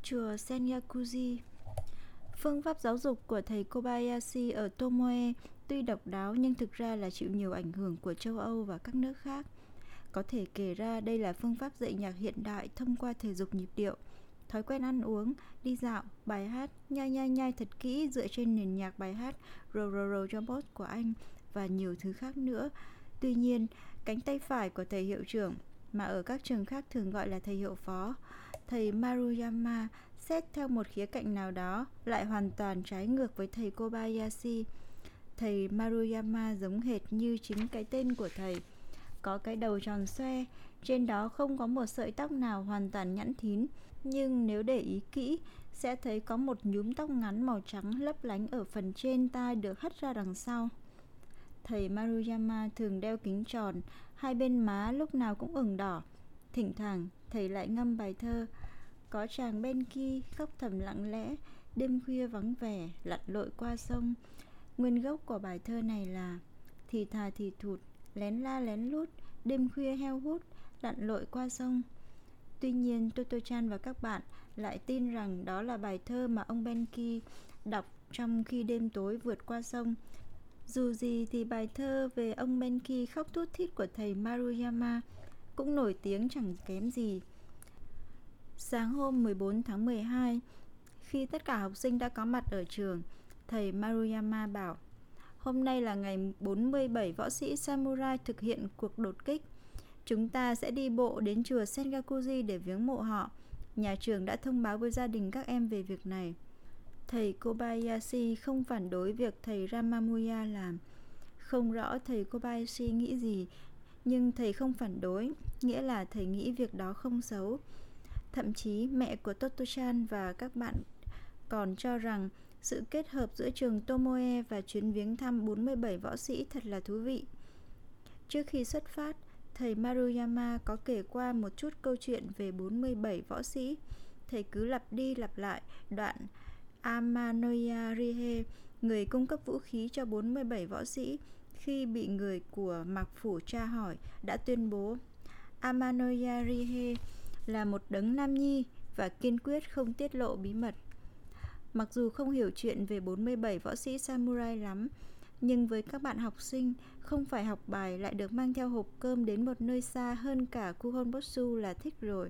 Chùa Sengakuji. Phương pháp giáo dục của thầy Kobayashi ở Tomoe tuy độc đáo nhưng thực ra là chịu nhiều ảnh hưởng của châu Âu và các nước khác. Có thể kể ra đây là phương pháp dạy nhạc hiện đại thông qua thể dục nhịp điệu, thói quen ăn uống, đi dạo, bài hát, nhai thật kỹ dựa trên nền nhạc bài hát Ro cho Boss của anh và nhiều thứ khác nữa. Tuy nhiên, cánh tay phải của thầy hiệu trưởng, mà ở các trường khác thường gọi là thầy hiệu phó, thầy Maruyama, xét theo một khía cạnh nào đó lại hoàn toàn trái ngược với thầy Kobayashi. Thầy Maruyama giống hệt như chính cái tên của thầy. Có cái đầu tròn xoe, trên đó không có một sợi tóc nào hoàn toàn nhẵn thín, nhưng nếu để ý kỹ sẽ thấy có một nhúm tóc ngắn màu trắng lấp lánh ở phần trên tai được hất ra đằng sau. Thầy Maruyama thường đeo kính tròn, hai bên má lúc nào cũng ửng đỏ. Thỉnh thoảng thầy lại ngâm bài thơ Có chàng bên kia khóc thầm lặng lẽ, đêm khuya vắng vẻ lặn lội qua sông. Nguyên gốc của bài thơ này là thì thà thì thụt, lén la lén lút, đêm khuya heo hút, lặn lội qua sông. Tuy nhiên, Toto-chan và các bạn lại tin rằng đó là bài thơ mà ông Benki đọc trong khi đêm tối vượt qua sông. Dù gì thì bài thơ về ông Benki khóc thút thít của thầy Maruyama cũng nổi tiếng chẳng kém gì. Sáng hôm 14 tháng 12, khi tất cả học sinh đã có mặt ở trường, thầy Maruyama bảo: hôm nay là ngày 47 võ sĩ samurai thực hiện cuộc đột kích. Chúng ta sẽ đi bộ đến chùa Sengakuji để viếng mộ họ. Nhà trường đã thông báo với gia đình các em về việc này. Thầy Kobayashi không phản đối việc thầy Ramamuya làm. Không rõ thầy Kobayashi nghĩ gì, nhưng thầy không phản đối, nghĩa là thầy nghĩ việc đó không xấu. Thậm chí mẹ của Toto-chan và các bạn còn cho rằng sự kết hợp giữa trường Tomoe và chuyến viếng thăm 47 võ sĩ thật là thú vị. Trước khi xuất phát, thầy Maruyama có kể qua một chút câu chuyện về 47 võ sĩ. Thầy cứ lặp đi lặp lại đoạn Amanoya Rihe, người cung cấp vũ khí cho 47 võ sĩ, khi bị người của Mạc Phủ tra hỏi, đã tuyên bố Amanoya Rihe là một đấng nam nhi và kiên quyết không tiết lộ bí mật. Mặc dù không hiểu chuyện về 47 võ sĩ samurai lắm, nhưng với các bạn học sinh, không phải học bài lại được mang theo hộp cơm đến một nơi xa hơn cả Kuhonbotsu là thích rồi.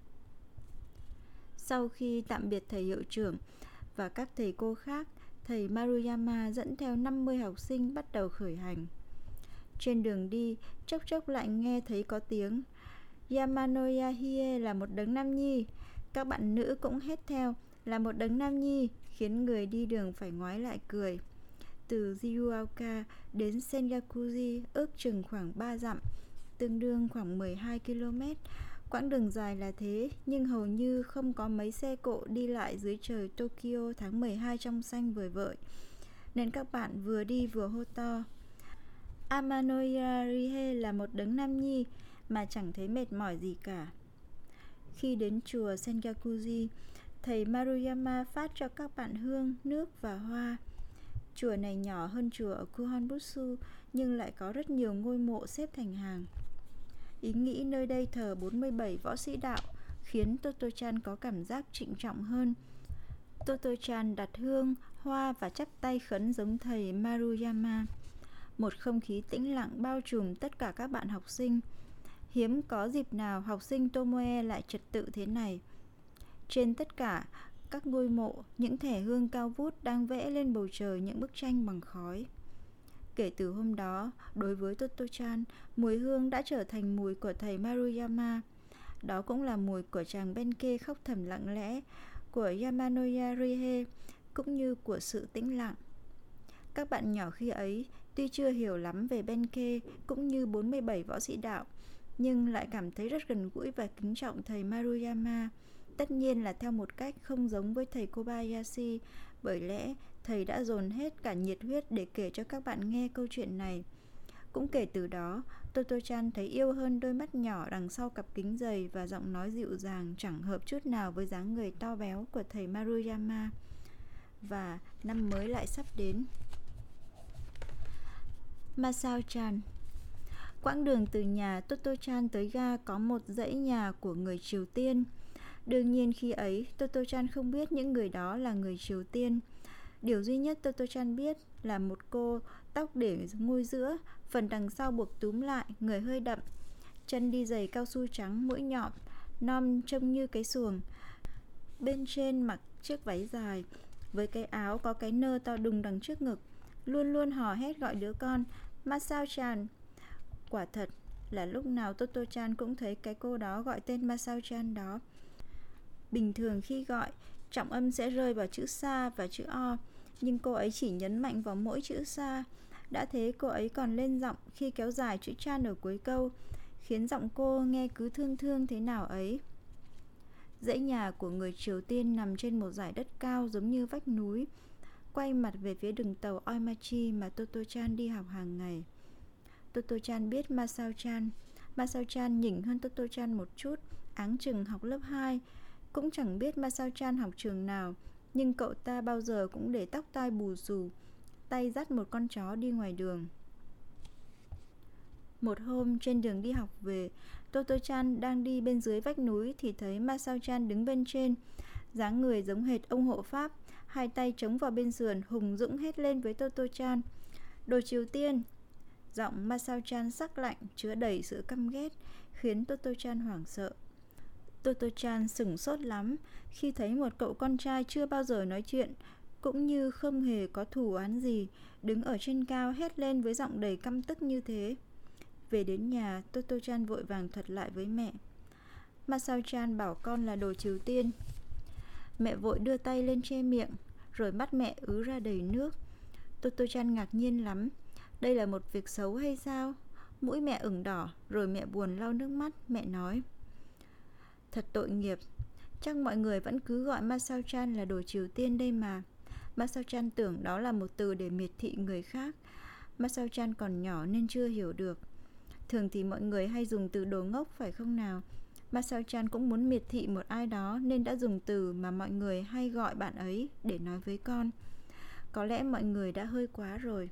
Sau khi tạm biệt thầy hiệu trưởng và các thầy cô khác, thầy Maruyama dẫn theo 50 học sinh bắt đầu khởi hành. Trên đường đi, chốc chốc lại nghe thấy có tiếng Yamanoya Hie là một đấng nam nhi. Các bạn nữ cũng hét theo là một đấng nam nhi, khiến người đi đường phải ngoái lại cười. Từ Jiuoka đến Sengakuji ước chừng khoảng 3 dặm, tương đương khoảng 12 km. Quãng đường dài là thế, nhưng hầu như không có mấy xe cộ đi lại dưới trời Tokyo tháng 12 trong xanh vời vợi, nên các bạn vừa đi vừa hô to Amanoya Rihe là một đấng nam nhi mà chẳng thấy mệt mỏi gì cả. Khi đến chùa Sengakuji, thầy Maruyama phát cho các bạn hương, nước và hoa. Chùa này nhỏ hơn chùa ở Kuhonbutsu nhưng lại có rất nhiều ngôi mộ xếp thành hàng. Ý nghĩ nơi đây thờ 47 võ sĩ đạo khiến Toto-chan có cảm giác trịnh trọng hơn. Toto-chan đặt hương, hoa và chắp tay khấn giống thầy Maruyama. Một không khí tĩnh lặng bao trùm tất cả các bạn học sinh. Hiếm có dịp nào học sinh Tomoe lại trật tự thế này. Trên tất cả các ngôi mộ, những thẻ hương cao vút đang vẽ lên bầu trời những bức tranh bằng khói. Kể từ hôm đó, đối với Toto-chan, mùi hương đã trở thành mùi của thầy Maruyama. Đó cũng là mùi của chàng Benke khóc thầm lặng lẽ, của Yamanoya Rihe, cũng như của sự tĩnh lặng. Các bạn nhỏ khi ấy tuy chưa hiểu lắm về Benke cũng như 47 võ sĩ đạo, nhưng lại cảm thấy rất gần gũi và kính trọng thầy Maruyama. Tất nhiên là theo một cách không giống với thầy Kobayashi, bởi lẽ thầy đã dồn hết cả nhiệt huyết để kể cho các bạn nghe câu chuyện này. Cũng kể từ đó, Toto-chan thấy yêu hơn đôi mắt nhỏ đằng sau cặp kính dày và giọng nói dịu dàng chẳng hợp chút nào với dáng người to béo của thầy Maruyama. Và năm mới lại sắp đến. Masao-chan. Quãng đường từ nhà Toto-chan tới ga có một dãy nhà của người Triều Tiên. Đương nhiên khi ấy, Toto-chan không biết những người đó là người Triều Tiên. Điều duy nhất Toto-chan biết là một cô tóc để ngôi giữa, phần đằng sau buộc túm lại, người hơi đậm, chân đi giày cao su trắng, mũi nhọn, non trông như cái xuồng. Bên trên mặc chiếc váy dài, với cái áo có cái nơ to đùng đằng trước ngực, luôn luôn hò hét gọi đứa con, Masao-chan. Quả thật là lúc nào Toto-chan cũng thấy cái cô đó gọi tên Masao-chan đó. Bình thường khi gọi, trọng âm sẽ rơi vào chữ sa và chữ o, nhưng cô ấy chỉ nhấn mạnh vào mỗi chữ sa. Đã thế cô ấy còn lên giọng khi kéo dài chữ chan ở cuối câu, khiến giọng cô nghe cứ thương thương thế nào ấy. Dãy nhà của người Triều Tiên nằm trên một dải đất cao giống như vách núi, quay mặt về phía đường tàu Oimachi mà Toto-chan đi học hàng ngày. Toto-chan biết Masao-chan. Masao-chan nhỉnh hơn Toto-chan một chút, áng chừng học lớp 2. Cũng chẳng biết Masao-chan học trường nào, nhưng cậu ta bao giờ cũng để tóc tai bù xù, tay dắt một con chó đi ngoài đường. Một hôm trên đường đi học về, Toto-chan đang đi bên dưới vách núi thì thấy Masao-chan đứng bên trên, dáng người giống hệt ông hộ pháp, hai tay chống vào bên sườn, hùng dũng hét lên với Toto-chan: "Đồ Triều Tiên!" Giọng Masao-chan sắc lạnh, chứa đầy sự căm ghét, khiến Toto-chan hoảng sợ. Toto-chan sửng sốt lắm khi thấy một cậu con trai chưa bao giờ nói chuyện, cũng như không hề có thù oán gì, đứng ở trên cao hét lên với giọng đầy căm tức như thế. Về đến nhà, Toto-chan vội vàng thuật lại với mẹ. Masao-chan bảo con là đồ Triều Tiên. Mẹ vội đưa tay lên che miệng, rồi mắt mẹ ứ ra đầy nước. Toto-chan ngạc nhiên lắm. Đây là một việc xấu hay sao? Mũi mẹ ửng đỏ, rồi mẹ buồn lau nước mắt. Mẹ nói: "Thật tội nghiệp. Chắc mọi người vẫn cứ gọi Masao-chan là đồ Triều Tiên đây mà." Masao-chan tưởng đó là một từ để miệt thị người khác. Masao-chan còn nhỏ nên chưa hiểu được. Thường thì mọi người hay dùng từ đồ ngốc phải không nào? Masao-chan cũng muốn miệt thị một ai đó nên đã dùng từ mà mọi người hay gọi bạn ấy để nói với con. Có lẽ mọi người đã hơi quá rồi.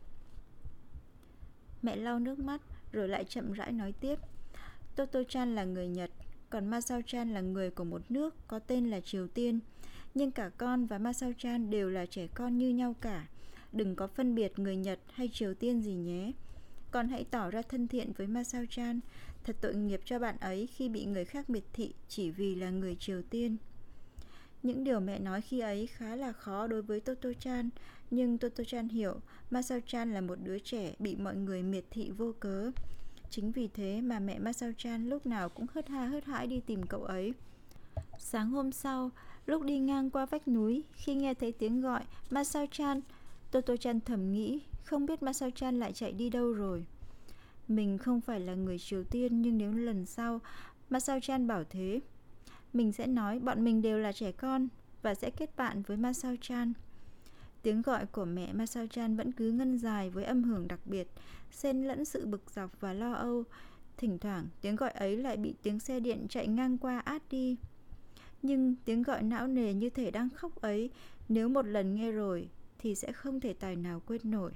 Mẹ lau nước mắt rồi lại chậm rãi nói tiếp. Toto-chan là người Nhật, còn Masao-chan là người của một nước có tên là Triều Tiên. Nhưng cả con và Masao-chan đều là trẻ con như nhau cả. Đừng có phân biệt người Nhật hay Triều Tiên gì nhé. Con hãy tỏ ra thân thiện với Masao-chan. Thật tội nghiệp cho bạn ấy khi bị người khác miệt thị chỉ vì là người Triều Tiên. Những điều mẹ nói khi ấy khá là khó đối với Toto-chan, nhưng Toto-chan hiểu Masao-chan là một đứa trẻ bị mọi người miệt thị vô cớ. Chính vì thế mà mẹ Masao-chan lúc nào cũng hớt ha hớt hãi đi tìm cậu ấy. Sáng hôm sau, lúc đi ngang qua vách núi, khi nghe thấy tiếng gọi Masao-chan, Toto-chan thầm nghĩ không biết Masao-chan lại chạy đi đâu rồi. Mình không phải là người Triều Tiên, nhưng nếu lần sau Masao-chan bảo thế, mình sẽ nói bọn mình đều là trẻ con và sẽ kết bạn với Masao-chan. Tiếng gọi của mẹ Masao-chan vẫn cứ ngân dài với âm hưởng đặc biệt, xen lẫn sự bực dọc và lo âu. Thỉnh thoảng tiếng gọi ấy lại bị tiếng xe điện chạy ngang qua át đi. Nhưng tiếng gọi não nề như thể đang khóc ấy, nếu một lần nghe rồi thì sẽ không thể tài nào quên nổi.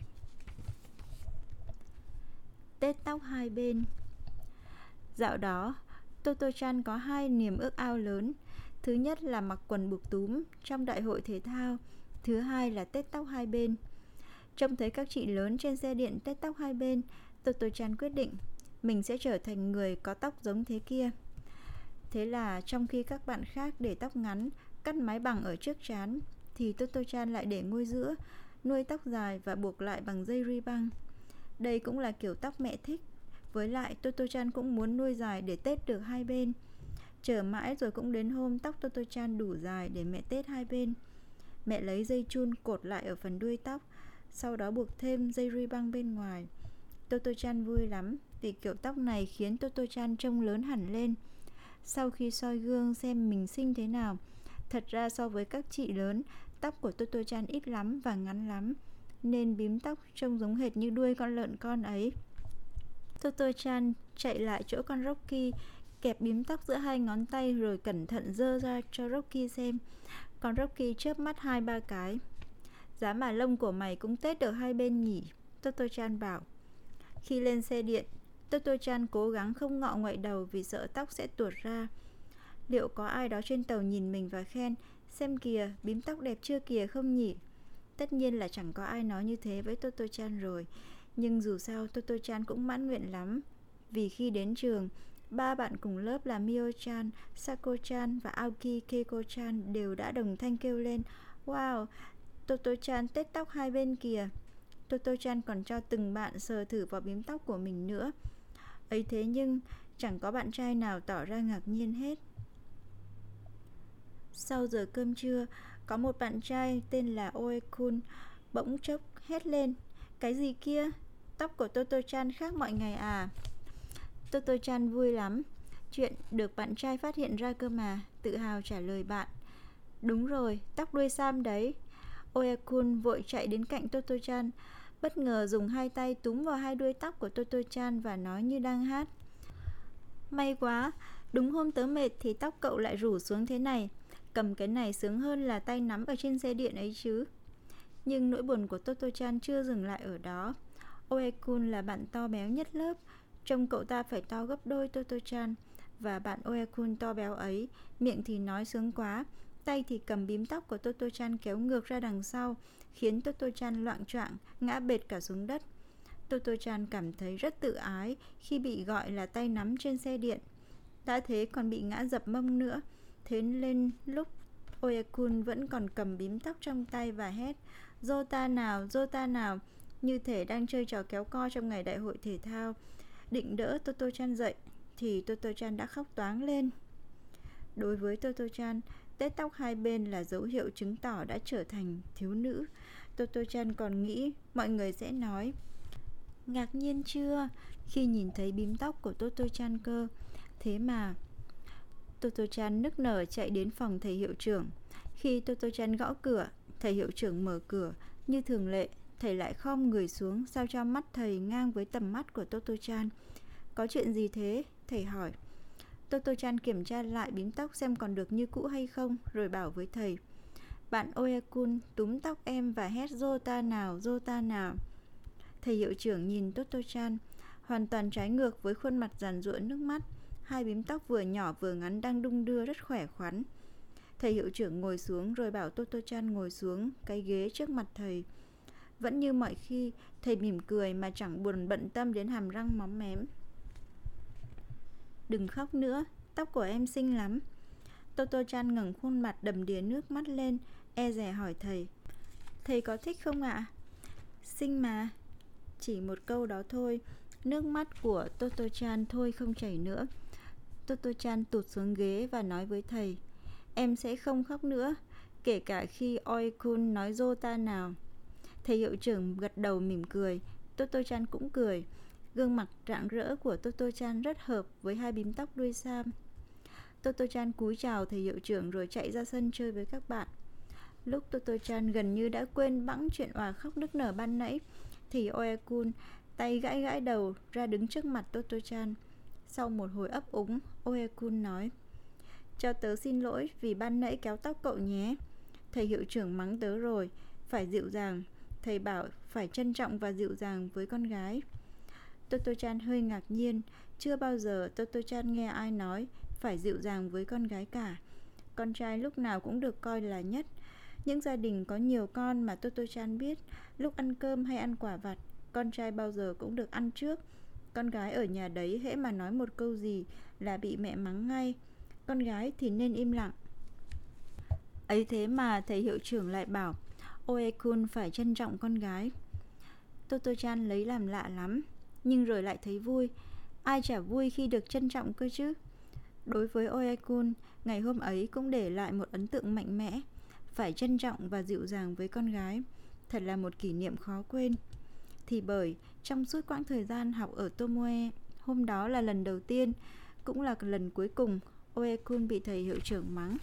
Tết tóc hai bên. Dạo đó, Toto-chan có hai niềm ước ao lớn. Thứ nhất là mặc quần buộc túm trong đại hội thể thao. Thứ hai là tết tóc hai bên. Trông thấy các chị lớn trên xe điện tết tóc hai bên, Toto-chan quyết định mình sẽ trở thành người có tóc giống thế kia. Thế là trong khi các bạn khác để tóc ngắn, cắt mái bằng ở trước trán, thì Toto-chan lại để ngôi giữa, nuôi tóc dài và buộc lại bằng dây ri băng. Đây cũng là kiểu tóc mẹ thích. Với lại Toto-chan cũng muốn nuôi dài để tết được hai bên. Chờ mãi rồi cũng đến hôm tóc Toto-chan đủ dài để mẹ tết hai bên. Mẹ lấy dây chun cột lại ở phần đuôi tóc, sau đó buộc thêm dây ri băng bên ngoài. Toto-chan vui lắm vì kiểu tóc này khiến Toto-chan trông lớn hẳn lên. Sau khi soi gương xem mình xinh thế nào, thật ra so với các chị lớn, tóc của Toto-chan ít lắm và ngắn lắm, nên bím tóc trông giống hệt như đuôi con lợn con ấy. Toto-chan chạy lại chỗ con Rocky, kẹp bím tóc giữa hai ngón tay rồi cẩn thận giơ ra cho Rocky xem. Con Rocky chớp mắt 2-3 cái. Giá mà lông của mày cũng tết được hai bên nhỉ, Toto-chan bảo. Khi lên xe điện, Toto-chan cố gắng không ngọ ngoại đầu vì sợ tóc sẽ tuột ra. Liệu có ai đó trên tàu nhìn mình và khen, xem kìa, bím tóc đẹp chưa kìa không nhỉ? Tất nhiên là chẳng có ai nói như thế với Toto-chan rồi. Nhưng dù sao Toto-chan cũng mãn nguyện lắm. Vì khi đến trường, 3 bạn cùng lớp là Mio-chan, Sako-chan và Aoki Keiko-chan đều đã đồng thanh kêu lên: "Wow, Toto-chan tết tóc hai bên kìa." Toto-chan còn cho từng bạn sờ thử vào bím tóc của mình nữa. Ấy thế nhưng chẳng có bạn trai nào tỏ ra ngạc nhiên hết. Sau giờ cơm trưa, có một bạn trai tên là Oe-kun bỗng chốc hét lên: "Cái gì kia? Tóc của Toto-chan khác mọi ngày à?" Toto-chan vui lắm. Chuyện được bạn trai phát hiện ra cơ mà, tự hào trả lời bạn: "Đúng rồi, tóc đuôi sam đấy." Oe-kun vội chạy đến cạnh Toto-chan, bất ngờ dùng hai tay túm vào hai đuôi tóc của Toto-chan và nói như đang hát: "May quá, đúng hôm tớ mệt thì tóc cậu lại rủ xuống thế này. Cầm cái này sướng hơn là tay nắm ở trên xe điện ấy chứ." Nhưng nỗi buồn của Toto-chan chưa dừng lại ở đó. Oe-kun là bạn to béo nhất lớp, trông cậu ta phải to gấp đôi Toto-chan. Và bạn Oe-kun to béo ấy, miệng thì nói sướng quá, tay thì cầm bím tóc của Toto-chan kéo ngược ra đằng sau, khiến Toto-chan loạng choạng, ngã bệt cả xuống đất. Toto-chan cảm thấy rất tự ái khi bị gọi là tay nắm trên xe điện. Đã thế còn bị ngã dập mông nữa. Thế nên lúc Oe-kun vẫn còn cầm bím tóc trong tay và hét: "Dô ta nào", như thể đang chơi trò kéo co trong ngày đại hội thể thao. Định đỡ Toto-chan dậy thì Toto-chan đã khóc toáng lên. Đối với Toto-chan, tết tóc hai bên là dấu hiệu chứng tỏ đã trở thành thiếu nữ. Toto-chan còn nghĩ mọi người sẽ nói: "Ngạc nhiên chưa?" khi nhìn thấy bím tóc của Toto-chan cơ. Thế mà Toto-chan nức nở chạy đến phòng thầy hiệu trưởng. Khi Toto-chan gõ cửa, thầy hiệu trưởng mở cửa. Như thường lệ, thầy lại khom người xuống sao cho mắt thầy ngang với tầm mắt của Toto-chan. "Có chuyện gì thế?" thầy hỏi. Toto-chan kiểm tra lại bím tóc xem còn được như cũ hay không, rồi bảo với thầy: "Bạn Oe-kun túm tóc em và hét dô ta nào." Thầy hiệu trưởng nhìn Toto-chan, hoàn toàn trái ngược với khuôn mặt giàn giụa nước mắt. Hai bím tóc vừa nhỏ vừa ngắn đang đung đưa rất khỏe khoắn. Thầy hiệu trưởng ngồi xuống rồi bảo Toto-chan ngồi xuống cái ghế trước mặt thầy. Vẫn như mọi khi, thầy mỉm cười mà chẳng buồn bận tâm đến hàm răng móm mém. "Đừng khóc nữa, tóc của em xinh lắm." Toto-chan ngẩng khuôn mặt đầm đìa nước mắt lên, e dè hỏi thầy: "Thầy có thích không ạ?" "Xinh mà." Chỉ một câu đó thôi, nước mắt của Toto-chan thôi không chảy nữa. Toto-chan tụt xuống ghế và nói với thầy: "Em sẽ không khóc nữa, kể cả khi Oe-kun nói dô ta nào." Thầy hiệu trưởng gật đầu mỉm cười, Toto-chan cũng cười. Gương mặt rạng rỡ của Toto-chan rất hợp với hai bím tóc đuôi sam. Toto-chan cúi chào thầy hiệu trưởng rồi chạy ra sân chơi với các bạn. Lúc Toto-chan gần như đã quên bẵng chuyện òa khóc nức nở ban nãy, thì Oe-kun tay gãi gãi đầu ra đứng trước mặt Toto-chan. Sau một hồi ấp úng, Oe-kun nói: "Cho tớ xin lỗi vì ban nãy kéo tóc cậu nhé. Thầy hiệu trưởng mắng tớ rồi, phải dịu dàng. Thầy bảo phải trân trọng và dịu dàng với con gái." Toto-chan hơi ngạc nhiên. Chưa bao giờ Toto-chan nghe ai nói phải dịu dàng với con gái cả. Con trai lúc nào cũng được coi là nhất. Những gia đình có nhiều con mà Toto-chan biết, lúc ăn cơm hay ăn quả vặt, con trai bao giờ cũng được ăn trước. Con gái ở nhà đấy hễ mà nói một câu gì là bị mẹ mắng ngay. Con gái thì nên im lặng. Ấy thế mà thầy hiệu trưởng lại bảo Oe-kun phải trân trọng con gái. Toto-chan lấy làm lạ lắm, nhưng rồi lại thấy vui. Ai chả vui khi được trân trọng cơ chứ. Đối với Oe-kun, ngày hôm ấy cũng để lại một ấn tượng mạnh mẽ. Phải trân trọng và dịu dàng với con gái, thật là một kỷ niệm khó quên. Thì bởi trong suốt quãng thời gian học ở Tomoe, hôm đó là lần đầu tiên, cũng là lần cuối cùng Oe-kun bị thầy hiệu trưởng mắng.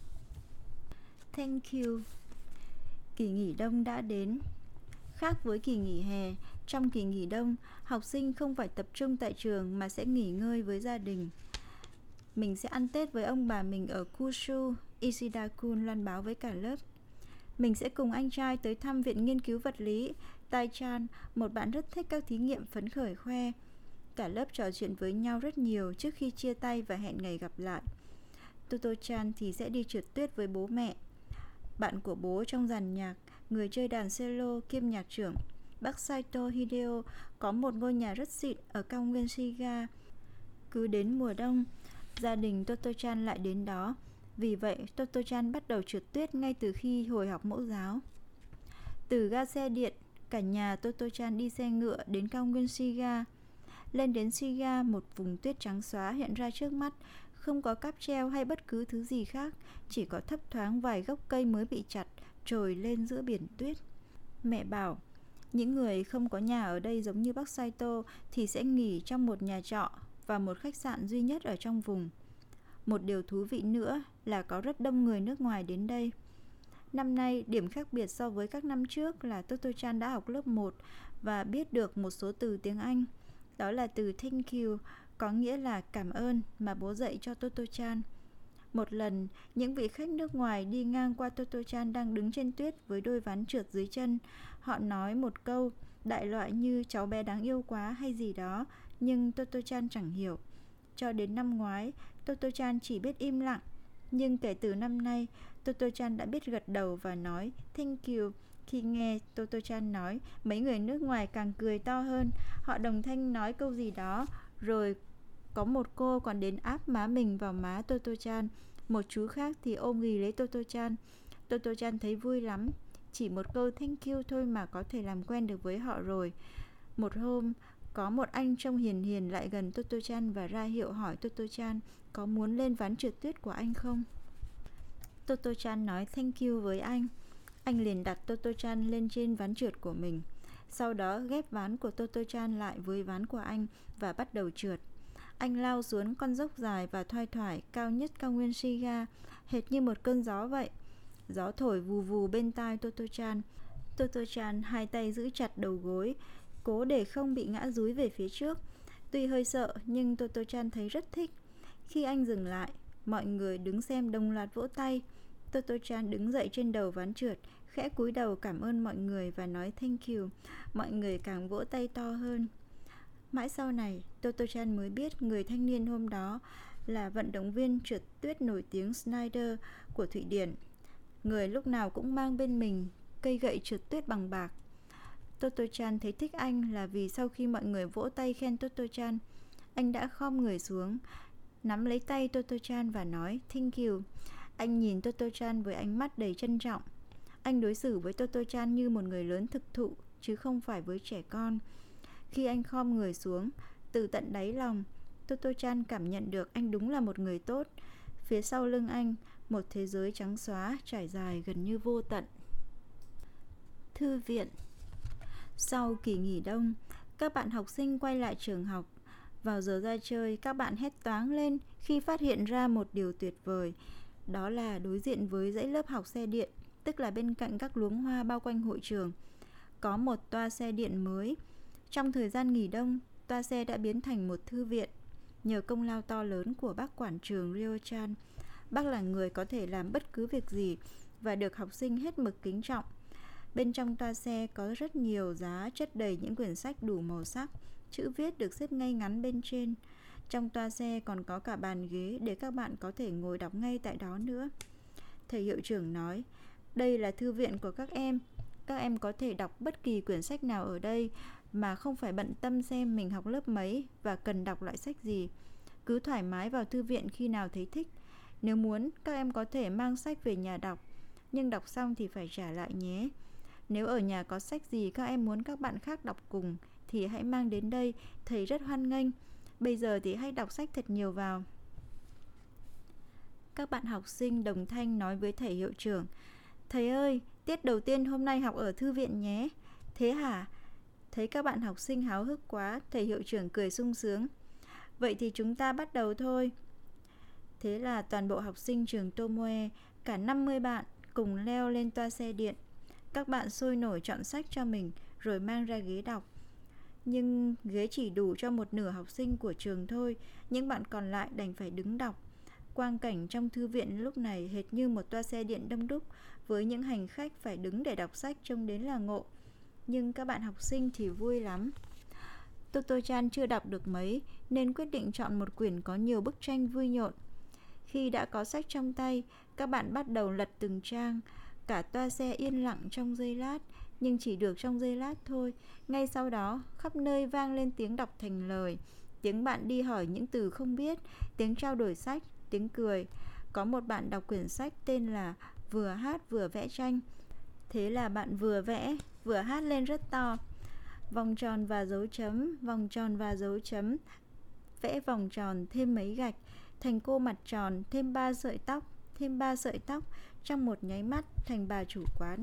Thank you. Kỳ nghỉ đông đã đến. Khác với kỳ nghỉ hè, trong kỳ nghỉ đông, học sinh không phải tập trung tại trường mà sẽ nghỉ ngơi với gia đình. Mình sẽ ăn Tết với ông bà mình ở Kyushu, Ishida-kun loan báo với cả lớp. Mình sẽ cùng anh trai tới thăm viện nghiên cứu vật lý, Tai-chan, một bạn rất thích các thí nghiệm phấn khởi khoe. Cả lớp trò chuyện với nhau rất nhiều trước khi chia tay và hẹn ngày gặp lại. Toto-chan thì sẽ đi trượt tuyết với bố mẹ. Bạn của bố trong dàn nhạc, người chơi đàn cello kiêm nhạc trưởng, bác Saito Hideo, có một ngôi nhà rất xịn ở cao nguyên Shiga. Cứ đến mùa đông, gia đình Toto-chan lại đến đó. Vì vậy, Toto-chan bắt đầu trượt tuyết ngay từ khi hồi học mẫu giáo. Từ ga xe điện, cả nhà Toto-chan đi xe ngựa đến cao nguyên Shiga. Lên đến Shiga, một vùng tuyết trắng xóa hiện ra trước mắt, không có cáp treo hay bất cứ thứ gì khác, chỉ có thấp thoáng vài gốc cây mới bị chặt trồi lên giữa biển tuyết. Mẹ bảo, những người không có nhà ở đây giống như bác Saito thì sẽ nghỉ trong một nhà trọ và một khách sạn duy nhất ở trong vùng. Một điều thú vị nữa là có rất đông người nước ngoài đến đây. Năm nay, điểm khác biệt so với các năm trước là Toto-chan đã học lớp 1 và biết được một số từ tiếng Anh. Đó là từ thank you, có nghĩa là cảm ơn mà bố dạy cho Toto-chan. Một lần, những vị khách nước ngoài đi ngang qua Toto-chan đang đứng trên tuyết với đôi ván trượt dưới chân. Họ nói một câu đại loại như cháu bé đáng yêu quá hay gì đó, nhưng Toto-chan chẳng hiểu. Cho đến năm ngoái, Toto-chan chỉ biết im lặng. Nhưng kể từ năm nay, Toto-chan đã biết gật đầu và nói thank you. Khi nghe Toto-chan nói, mấy người nước ngoài càng cười to hơn. Họ đồng thanh nói câu gì đó, rồi có một cô còn đến áp má mình vào má Toto-chan. Một chú khác thì ôm ghì lấy Toto-chan. Toto-chan thấy vui lắm. Chỉ một câu thank you thôi mà có thể làm quen được với họ rồi. Một hôm, có một anh trông hiền hiền lại gần Toto-chan và ra hiệu hỏi Toto-chan có muốn lên ván trượt tuyết của anh không. Toto-chan nói thank you với anh. Anh liền đặt Toto-chan lên trên ván trượt của mình. Sau đó ghép ván của Toto-chan lại với ván của anh và bắt đầu trượt. Anh lao xuống con dốc dài và thoai thoải cao nhất cao nguyên Shiga, hệt như một cơn gió vậy. Gió thổi vù vù bên tai Toto-chan. Toto-chan hai tay giữ chặt đầu gối, cố để không bị ngã dúi về phía trước. Tuy hơi sợ nhưng Toto-chan thấy rất thích. Khi anh dừng lại, mọi người đứng xem đồng loạt vỗ tay. Toto-chan đứng dậy trên đầu ván trượt, khẽ cúi đầu cảm ơn mọi người và nói thank you. Mọi người càng vỗ tay to hơn. Mãi sau này, Toto-chan mới biết người thanh niên hôm đó là vận động viên trượt tuyết nổi tiếng Snyder của Thụy Điển. Người lúc nào cũng mang bên mình cây gậy trượt tuyết bằng bạc. Toto-chan thấy thích anh là vì sau khi mọi người vỗ tay khen Toto-chan, anh đã khom người xuống, nắm lấy tay Toto-chan và nói thank you. Anh nhìn Toto-chan với ánh mắt đầy trân trọng. Anh đối xử với Toto-chan như một người lớn thực thụ, chứ không phải với trẻ con. Khi anh khom người xuống, từ tận đáy lòng, Toto-chan cảm nhận được anh đúng là một người tốt. Phía sau lưng anh, một thế giới trắng xóa trải dài gần như vô tận. Thư viện. Sau kỳ nghỉ đông, các bạn học sinh quay lại trường học. Vào giờ ra chơi, các bạn hét toáng lên khi phát hiện ra một điều tuyệt vời. Đó là đối diện với dãy lớp học xe điện, tức là bên cạnh các luống hoa bao quanh hội trường, có một toa xe điện mới. Trong thời gian nghỉ đông, toa xe đã biến thành một thư viện. Nhờ công lao to lớn của bác quản trường Ryo-chan, bác là người có thể làm bất cứ việc gì và được học sinh hết mực kính trọng. Bên trong toa xe có rất nhiều giá chất đầy những quyển sách đủ màu sắc, chữ viết được xếp ngay ngắn bên trên. Trong toa xe còn có cả bàn ghế để các bạn có thể ngồi đọc ngay tại đó nữa. Thầy hiệu trưởng nói, đây là thư viện của các em có thể đọc bất kỳ quyển sách nào ở đây mà không phải bận tâm xem mình học lớp mấy và cần đọc loại sách gì. Cứ thoải mái vào thư viện khi nào thấy thích. Nếu muốn, các em có thể mang sách về nhà đọc, nhưng đọc xong thì phải trả lại nhé. Nếu ở nhà có sách gì các em muốn các bạn khác đọc cùng thì hãy mang đến đây, thầy rất hoan nghênh. Bây giờ thì hãy đọc sách thật nhiều vào. Các bạn học sinh đồng thanh nói với thầy hiệu trưởng, thầy ơi, tiết đầu tiên hôm nay học ở thư viện nhé. Thế hả? Thấy các bạn học sinh háo hức quá, thầy hiệu trưởng cười sung sướng. Vậy thì chúng ta bắt đầu thôi. Thế là toàn bộ học sinh trường Tomoe, cả 50 bạn, cùng leo lên toa xe điện. Các bạn sôi nổi chọn sách cho mình rồi mang ra ghế đọc. Nhưng ghế chỉ đủ cho một nửa học sinh của trường thôi, những bạn còn lại đành phải đứng đọc. Quang cảnh trong thư viện lúc này hệt như một toa xe điện đông đúc, với những hành khách phải đứng để đọc sách trông đến là ngộ. Nhưng các bạn học sinh thì vui lắm. Toto-chan chưa đọc được mấy nên quyết định chọn một quyển có nhiều bức tranh vui nhộn. Khi đã có sách trong tay, các bạn bắt đầu lật từng trang. Cả toa xe yên lặng trong giây lát, nhưng chỉ được trong giây lát thôi. Ngay sau đó, khắp nơi vang lên tiếng đọc thành lời, tiếng bạn đi hỏi những từ không biết, tiếng trao đổi sách, tiếng cười. Có một bạn đọc quyển sách tên là Vừa hát vừa vẽ tranh. Thế là bạn vừa vẽ, vừa hát lên rất to. Vòng tròn và dấu chấm, vòng tròn và dấu chấm. Vẽ vòng tròn thêm mấy gạch, thành cô mặt tròn, thêm 3 sợi tóc, thêm 3 sợi tóc. Trong một nháy mắt thành bà chủ quán.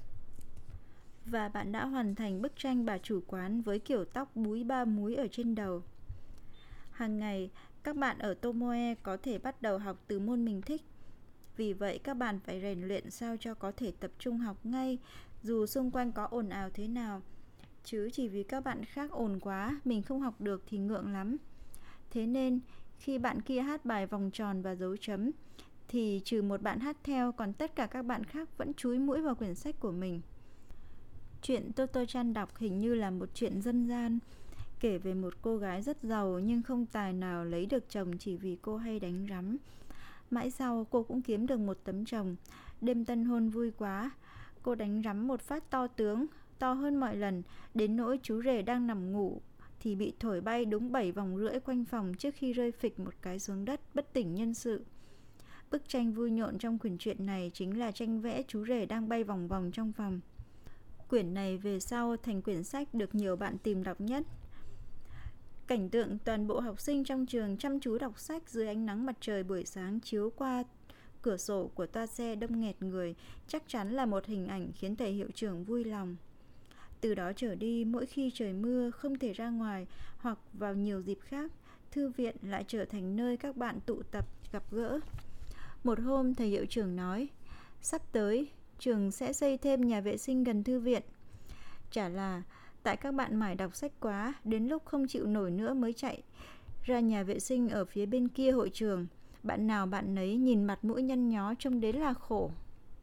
Và bạn đã hoàn thành bức tranh bà chủ quán với kiểu tóc búi 3 múi ở trên đầu. Hàng ngày, các bạn ở Tomoe có thể bắt đầu học từ môn mình thích. Vì vậy các bạn phải rèn luyện sao cho có thể tập trung học ngay, dù xung quanh có ồn ào thế nào. Chứ chỉ vì các bạn khác ồn quá, mình không học được thì ngượng lắm. Thế nên, khi bạn kia hát bài vòng tròn và dấu chấm, thì trừ một bạn hát theo, còn tất cả các bạn khác vẫn chúi mũi vào quyển sách của mình. Chuyện Toto-chan đọc hình như là một chuyện dân gian, kể về một cô gái rất giàu nhưng không tài nào lấy được chồng chỉ vì cô hay đánh rắm. Mãi sau cô cũng kiếm được một tấm chồng. Đêm tân hôn vui quá, cô đánh rắm một phát to tướng, to hơn mọi lần, đến nỗi chú rể đang nằm ngủ thì bị thổi bay đúng 7 vòng rưỡi quanh phòng trước khi rơi phịch một cái xuống đất bất tỉnh nhân sự. Bức tranh vui nhộn trong quyển truyện này chính là tranh vẽ chú rể đang bay vòng vòng trong phòng. Quyển này về sau thành quyển sách được nhiều bạn tìm đọc nhất. Cảnh tượng toàn bộ học sinh trong trường chăm chú đọc sách dưới ánh nắng mặt trời buổi sáng chiếu qua cửa sổ của toa xe đông nghẹt người chắc chắn là một hình ảnh khiến thầy hiệu trưởng vui lòng. Từ đó trở đi, mỗi khi trời mưa không thể ra ngoài hoặc vào nhiều dịp khác, thư viện lại trở thành nơi các bạn tụ tập gặp gỡ. Một hôm thầy hiệu trưởng nói, sắp tới trường sẽ xây thêm nhà vệ sinh gần thư viện. Chả là tại các bạn mải đọc sách quá, đến lúc không chịu nổi nữa mới chạy ra nhà vệ sinh ở phía bên kia hội trường. Bạn nào bạn nấy nhìn mặt mũi nhăn nhó trông đến là khổ.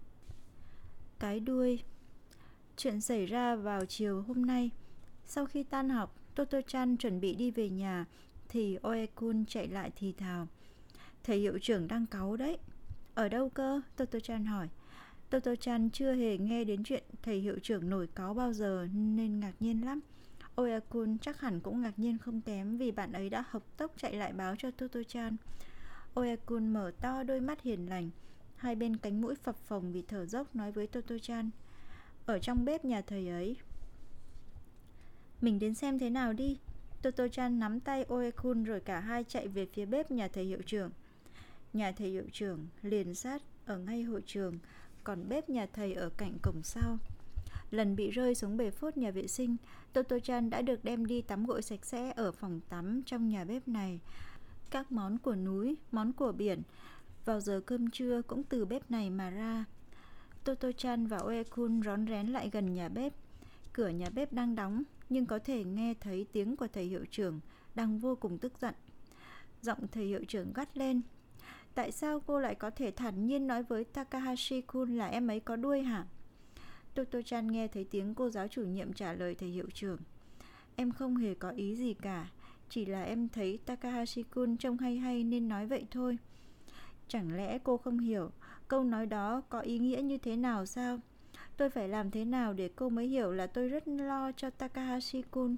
Cái đuôi. Chuyện xảy ra vào chiều hôm nay. Sau khi tan học, Toto-chan chuẩn bị đi về nhà thì Oe-kun chạy lại thì thào, thầy hiệu trưởng đang cáu đấy. Ở đâu cơ? Toto-chan hỏi. Toto-chan chưa hề nghe đến chuyện thầy hiệu trưởng nổi cáu bao giờ nên ngạc nhiên lắm. Oe-kun chắc hẳn cũng ngạc nhiên không kém vì bạn ấy đã hộc tốc chạy lại báo cho Toto-chan. Oe-kun mở to đôi mắt hiền lành, hai bên cánh mũi phập phồng vì thở dốc nói với Toto-chan, ở trong bếp nhà thầy ấy. Mình đến xem thế nào đi. Toto-chan nắm tay Oe-kun rồi cả hai chạy về phía bếp nhà thầy hiệu trưởng. Nhà thầy hiệu trưởng liền sát ở ngay hội trường, còn bếp nhà thầy ở cạnh cổng sau. Lần bị rơi xuống bể phốt nhà vệ sinh, Toto-chan đã được đem đi tắm gội sạch sẽ ở phòng tắm trong nhà bếp này. Các món của núi, món của biển, vào giờ cơm trưa cũng từ bếp này mà ra. Toto-chan và Oe-kun rón rén lại gần nhà bếp. Cửa nhà bếp đang đóng, nhưng có thể nghe thấy tiếng của thầy hiệu trưởng đang vô cùng tức giận. Giọng thầy hiệu trưởng gắt lên, tại sao cô lại có thể thản nhiên nói với Takahashi-kun là em ấy có đuôi hả? Toto-chan nghe thấy tiếng cô giáo chủ nhiệm trả lời thầy hiệu trưởng, em không hề có ý gì cả, chỉ là em thấy Takahashi-kun trông hay hay nên nói vậy thôi. Chẳng lẽ cô không hiểu câu nói đó có ý nghĩa như thế nào sao? Tôi phải làm thế nào để cô mới hiểu là tôi rất lo cho Takahashi-kun?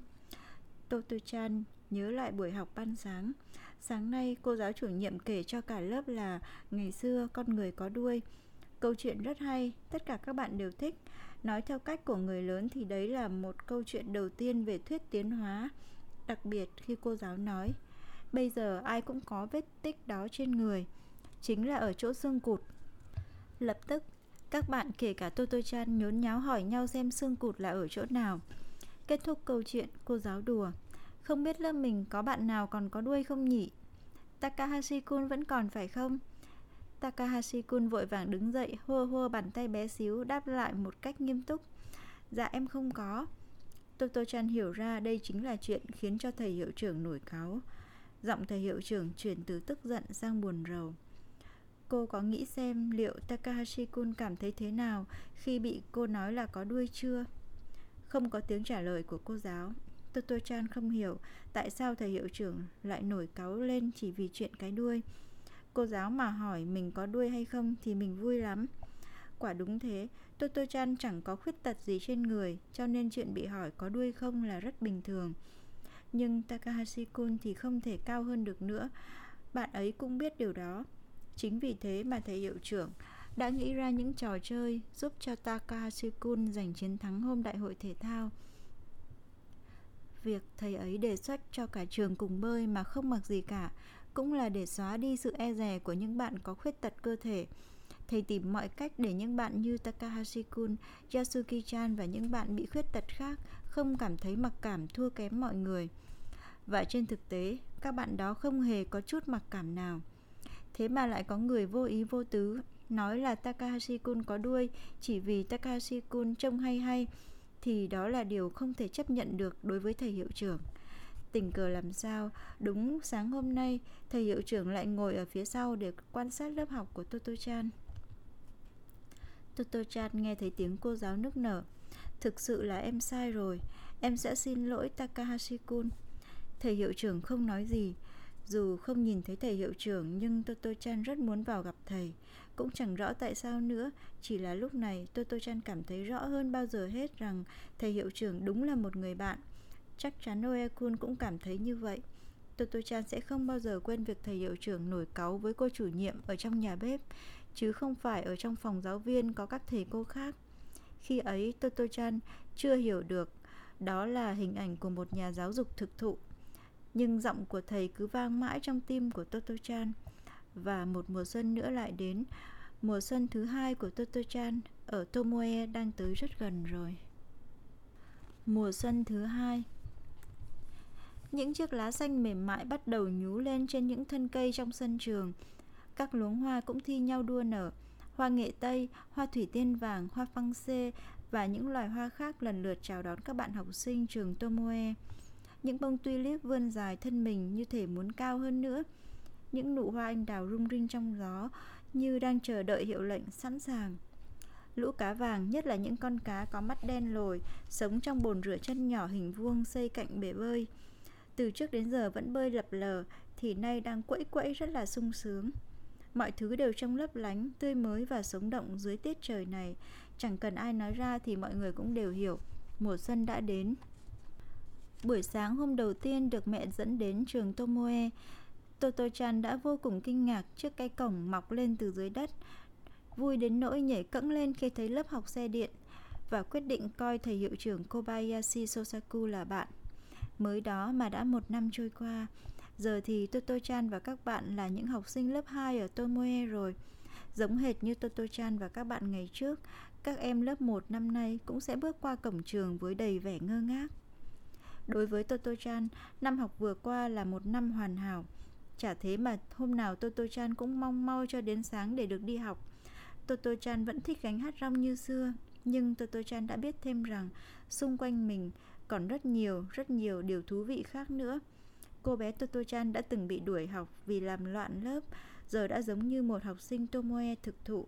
Toto-chan nhớ lại buổi học ban sáng. Sáng nay cô giáo chủ nhiệm kể cho cả lớp là ngày xưa con người có đuôi. Câu chuyện rất hay, tất cả các bạn đều thích. Nói theo cách của người lớn thì đấy là một câu chuyện đầu tiên về thuyết tiến hóa. Đặc biệt khi cô giáo nói, bây giờ ai cũng có vết tích đó trên người, chính là ở chỗ xương cụt. Lập tức, các bạn kể cả Toto-chan nhốn nháo hỏi nhau xem xương cụt là ở chỗ nào. Kết thúc câu chuyện, cô giáo đùa, không biết lớp mình có bạn nào còn có đuôi không nhỉ? Takahashi-kun vẫn còn phải không? Takahashi-kun vội vàng đứng dậy, hô hô bàn tay bé xíu đáp lại một cách nghiêm túc, dạ em không có. Toto-chan hiểu ra đây chính là chuyện khiến cho thầy hiệu trưởng nổi cáu. Giọng thầy hiệu trưởng chuyển từ tức giận sang buồn rầu. Cô có nghĩ xem liệu Takahashi-kun cảm thấy thế nào khi bị cô nói là có đuôi chưa? Không có tiếng trả lời của cô giáo. Toto-chan không hiểu tại sao thầy hiệu trưởng lại nổi cáu lên chỉ vì chuyện cái đuôi. cô giáo mà hỏi mình có đuôi hay không thì mình vui lắm. Quả đúng thế, Toto-chan chẳng có khuyết tật gì trên người, cho nên chuyện bị hỏi có đuôi không là rất bình thường. Nhưng Takahashi-kun thì không thể cao hơn được nữa. Bạn ấy cũng biết điều đó. Chính vì thế mà thầy hiệu trưởng đã nghĩ ra những trò chơi giúp cho Takahashi-kun giành chiến thắng hôm đại hội thể thao. Việc thầy ấy đề xuất cho cả trường cùng bơi mà không mặc gì cả cũng là để xóa đi sự e dè của những bạn có khuyết tật cơ thể. Thầy tìm mọi cách để những bạn như Takahashi-kun, Yasuki-chan và những bạn bị khuyết tật khác không cảm thấy mặc cảm thua kém mọi người. Và trên thực tế, các bạn đó không hề có chút mặc cảm nào. Thế mà lại có người vô ý vô tứ nói là Takahashi-kun có đuôi chỉ vì Takahashi-kun trông hay, thì đó là điều không thể chấp nhận được đối với thầy hiệu trưởng. Tình cờ làm sao, đúng sáng hôm nay, thầy hiệu trưởng lại ngồi ở phía sau để quan sát lớp học của Toto-chan. Toto-chan nghe thấy tiếng cô giáo nức nở. Thực sự là em sai rồi, em sẽ xin lỗi Takahashi-kun. Thầy hiệu trưởng không nói gì. Dù không nhìn thấy thầy hiệu trưởng nhưng Toto-chan rất muốn vào gặp thầy. Cũng chẳng rõ tại sao nữa, chỉ là lúc này Toto-chan cảm thấy rõ hơn bao giờ hết rằng thầy hiệu trưởng đúng là một người bạn. Chắc chắn Oe-kun cũng cảm thấy như vậy. Toto-chan sẽ không bao giờ quên việc thầy hiệu trưởng nổi cáu với cô chủ nhiệm ở trong nhà bếp, chứ không phải ở trong phòng giáo viên có các thầy cô khác. Khi ấy Toto-chan chưa hiểu được đó là hình ảnh của một nhà giáo dục thực thụ. Nhưng giọng của thầy cứ vang mãi trong tim của Toto-chan. Và một mùa xuân nữa lại đến. Mùa xuân thứ 2 của Toto-chan ở Tomoe đang tới rất gần rồi. Mùa xuân thứ 2. Những chiếc lá xanh mềm mại bắt đầu nhú lên trên những thân cây trong sân trường. Các luống hoa cũng thi nhau đua nở. Hoa nghệ tây, hoa thủy tiên vàng, hoa phăng xê và những loài hoa khác lần lượt chào đón các bạn học sinh trường Tomoe. Những bông tulip vươn dài thân mình như thể muốn cao hơn nữa. Những nụ hoa anh đào rung rinh trong gió như đang chờ đợi hiệu lệnh sẵn sàng. Lũ cá vàng, nhất là những con cá có mắt đen lồi, sống trong bồn rửa chân nhỏ hình vuông xây cạnh bể bơi. Từ trước đến giờ vẫn bơi lập lờ thì nay đang quẫy quẫy rất là sung sướng. Mọi thứ đều trông lấp lánh, tươi mới và sống động dưới tiết trời này. Chẳng cần ai nói ra thì mọi người cũng đều hiểu, mùa xuân đã đến. Buổi sáng hôm đầu tiên được mẹ dẫn đến trường Tomoe, Toto-chan đã vô cùng kinh ngạc trước cái cổng mọc lên từ dưới đất. Vui đến nỗi nhảy cẫng lên khi thấy lớp học xe điện và quyết định coi thầy hiệu trưởng Kobayashi Sosaku là bạn. Mới đó mà đã 1 năm trôi qua. Giờ thì Toto-chan và các bạn là những học sinh lớp 2 ở Tomoe rồi. Giống hệt như Toto-chan và các bạn ngày trước, các em lớp 1 năm nay cũng sẽ bước qua cổng trường với đầy vẻ ngơ ngác. Đối với Toto-chan, năm học vừa qua là một năm hoàn hảo. Chả thế mà hôm nào Toto-chan cũng mong mau cho đến sáng để được đi học. Toto-chan vẫn thích gánh hát rong như xưa, nhưng Toto-chan đã biết thêm rằng xung quanh mình còn rất nhiều điều thú vị khác nữa. Cô bé Toto-chan đã từng bị đuổi học vì làm loạn lớp, giờ đã giống như một học sinh Tomoe thực thụ.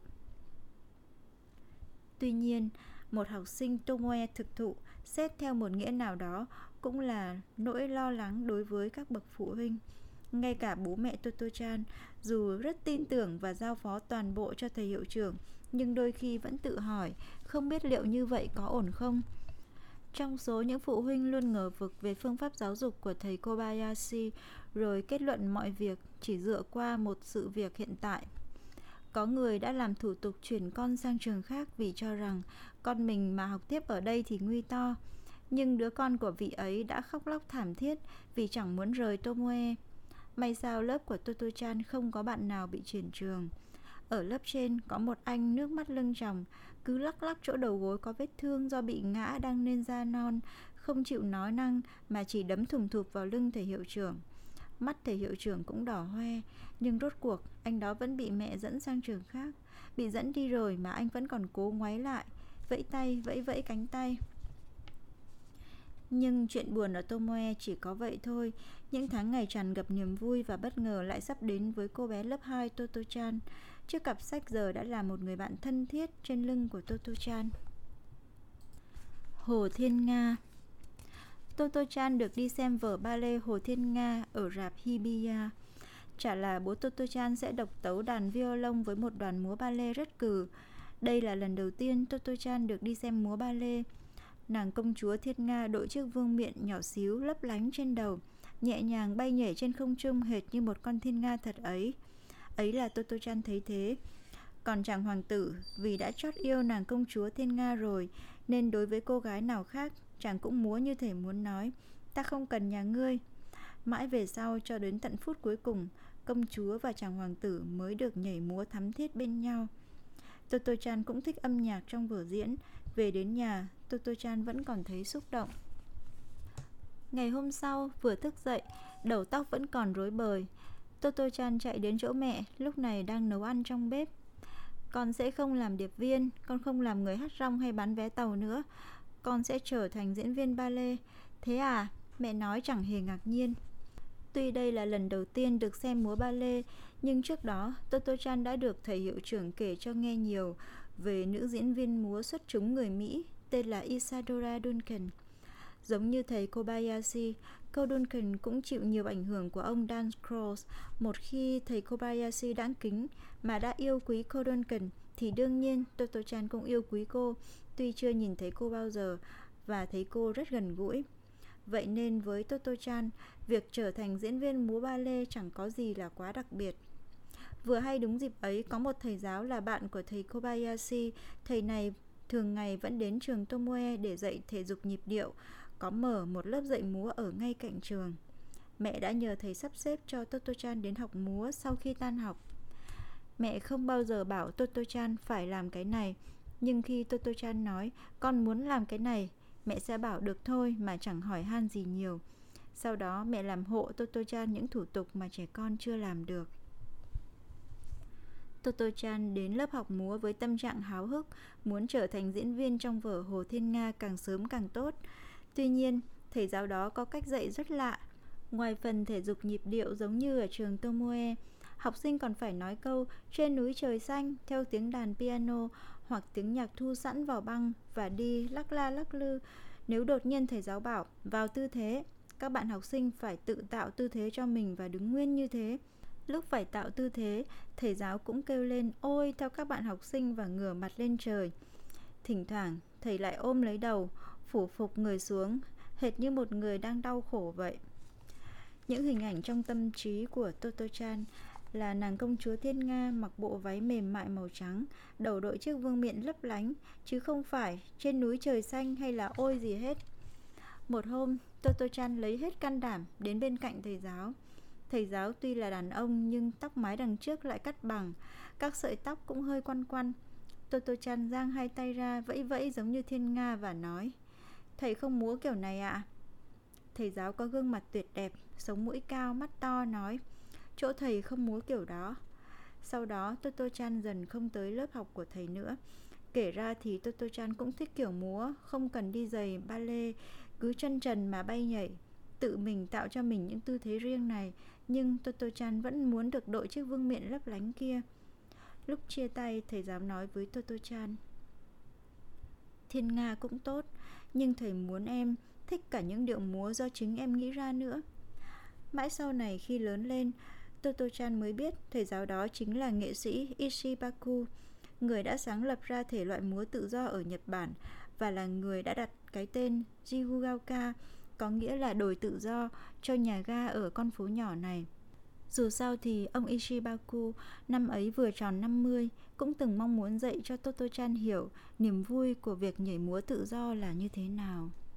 Tuy nhiên, một học sinh Tomoe thực thụ, xét theo một nghĩa nào đó, cũng là nỗi lo lắng đối với các bậc phụ huynh. Ngay cả bố mẹ Toto-chan, dù rất tin tưởng và giao phó toàn bộ cho thầy hiệu trưởng, nhưng đôi khi vẫn tự hỏi, không biết liệu như vậy có ổn không? Trong số những phụ huynh luôn ngờ vực về phương pháp giáo dục của thầy Kobayashi, rồi kết luận mọi việc chỉ dựa qua một sự việc hiện tại. Có người đã làm thủ tục chuyển con sang trường khác vì cho rằng con mình mà học tiếp ở đây thì nguy to. Nhưng đứa con của vị ấy đã khóc lóc thảm thiết vì chẳng muốn rời Tomoe. May sao lớp của Toto-chan không có bạn nào bị chuyển trường. Ở lớp trên có một anh nước mắt lưng tròng, cứ lắc lắc chỗ đầu gối có vết thương do bị ngã đang lên da non, không chịu nói năng mà chỉ đấm thùng thụp vào lưng thầy hiệu trưởng. Mắt thầy hiệu trưởng cũng đỏ hoe, nhưng rốt cuộc anh đó vẫn bị mẹ dẫn sang trường khác. Bị dẫn đi rồi mà anh vẫn còn cố ngoáy lại, vẫy tay, vẫy cánh tay. Nhưng chuyện buồn ở Tomoe chỉ có vậy thôi. Những tháng ngày tràn ngập niềm vui và bất ngờ lại sắp đến với cô bé lớp 2 Toto-chan. Chiếc cặp sách giờ đã là một người bạn thân thiết trên lưng của Toto-chan. Hồ Thiên Nga. Toto-chan được đi xem vở ballet Hồ Thiên Nga ở rạp Hibiya. chả là bố Toto-chan sẽ độc tấu đàn violon với một đoàn múa ballet rất cừ. Đây là lần đầu tiên Toto-chan được đi xem múa ballet. Nàng công chúa Thiên Nga đội chiếc vương miện nhỏ xíu lấp lánh trên đầu, nhẹ nhàng bay nhảy trên không trung hệt như một con thiên nga thật ấy. Ấy là Toto-chan thấy thế. Còn chàng hoàng tử, vì đã chót yêu nàng công chúa Thiên Nga rồi, nên đối với cô gái nào khác, chàng cũng múa như thể muốn nói: ta không cần nhà ngươi. Mãi về sau, cho đến tận phút cuối cùng, công chúa và chàng hoàng tử mới được nhảy múa thắm thiết bên nhau. Toto-chan cũng thích âm nhạc trong vở diễn. Về đến nhà, Toto-chan vẫn còn thấy xúc động. Ngày hôm sau, vừa thức dậy, đầu tóc vẫn còn rối bời. Toto-chan chạy đến chỗ mẹ, lúc này đang nấu ăn trong bếp. Con sẽ không làm điệp viên, con không làm người hát rong hay bán vé tàu nữa. Con sẽ trở thành diễn viên ballet. Thế à? Mẹ nói chẳng hề ngạc nhiên. Tuy đây là lần đầu tiên được xem múa ballet, nhưng trước đó Toto-chan đã được thầy hiệu trưởng kể cho nghe nhiều về nữ diễn viên múa xuất chúng người Mỹ tên là Isadora Duncan. Giống như thầy Kobayashi, cô Duncan cũng chịu nhiều ảnh hưởng của ông Dan Cross. Một khi thầy Kobayashi đáng kính mà đã yêu quý cô Duncan, thì đương nhiên Toto-chan cũng yêu quý cô, tuy chưa nhìn thấy cô bao giờ và thấy cô rất gần gũi. Vậy nên với Toto-chan, việc trở thành diễn viên múa ballet chẳng có gì là quá đặc biệt. Vừa hay đúng dịp ấy, có một thầy giáo là bạn của thầy Kobayashi. Thầy này thường ngày vẫn đến trường Tomoe để dạy thể dục nhịp điệu, có mở một lớp dạy múa ở ngay cạnh trường. Mẹ đã nhờ thầy sắp xếp cho Toto-chan đến học múa sau khi tan học. Mẹ không bao giờ bảo Toto-chan phải làm cái này, nhưng khi Toto-chan nói con muốn làm cái này, mẹ sẽ bảo được thôi mà chẳng hỏi han gì nhiều. Sau đó mẹ làm hộ Toto-chan những thủ tục mà trẻ con chưa làm được. Toto-chan đến lớp học múa với tâm trạng háo hức, muốn trở thành diễn viên trong vở Hồ Thiên Nga càng sớm càng tốt. Tuy nhiên, thầy giáo đó có cách dạy rất lạ. Ngoài phần thể dục nhịp điệu giống như ở trường Tomoe, học sinh còn phải nói câu trên núi trời xanh theo tiếng đàn piano hoặc tiếng nhạc thu sẵn vào băng và đi lắc la lắc lư. Nếu đột nhiên thầy giáo bảo vào tư thế, các bạn học sinh phải tự tạo tư thế cho mình và đứng nguyên như thế. Lúc phải tạo tư thế, thầy giáo cũng kêu lên ôi theo các bạn học sinh và ngửa mặt lên trời. Thỉnh thoảng, thầy lại ôm lấy đầu, phủ phục người xuống, hệt như một người đang đau khổ vậy. Những hình ảnh trong tâm trí của Toto-chan là nàng công chúa Thiên Nga mặc bộ váy mềm mại màu trắng, đầu đội chiếc vương miện lấp lánh, chứ không phải trên núi trời xanh hay là ôi gì hết. Một hôm, Toto-chan lấy hết can đảm đến bên cạnh thầy giáo. Thầy giáo tuy là đàn ông nhưng tóc mái đằng trước lại cắt bằng, các sợi tóc cũng hơi quăn quăn. Toto-chan giang hai tay ra vẫy vẫy giống như Thiên Nga và nói: thầy không múa kiểu này ạ? Thầy giáo có gương mặt tuyệt đẹp, sống mũi cao, mắt to nói: chỗ thầy không múa kiểu đó. Sau đó Toto-chan dần không tới lớp học của thầy nữa. Kể ra thì Toto-chan cũng thích kiểu múa, không cần đi giày ballet, cứ chân trần mà bay nhảy, tự mình tạo cho mình những tư thế riêng này. Nhưng Toto-chan vẫn muốn được đội chiếc vương miện lấp lánh kia. Lúc chia tay, thầy giáo nói với Toto-chan: Thiên Nga cũng tốt, nhưng thầy muốn em thích cả những điệu múa do chính em nghĩ ra nữa. Mãi sau này khi lớn lên, Toto-chan mới biết thầy giáo đó chính là nghệ sĩ Ishibaku, người đã sáng lập ra thể loại múa tự do ở Nhật Bản và là người đã đặt cái tên Jigugaoka, có nghĩa là đồi tự do, cho nhà ga ở con phố nhỏ này. Dù sao thì ông Ishibaku năm ấy vừa tròn 50 cũng từng mong muốn dạy cho Toto-chan hiểu niềm vui của việc nhảy múa tự do là như thế nào.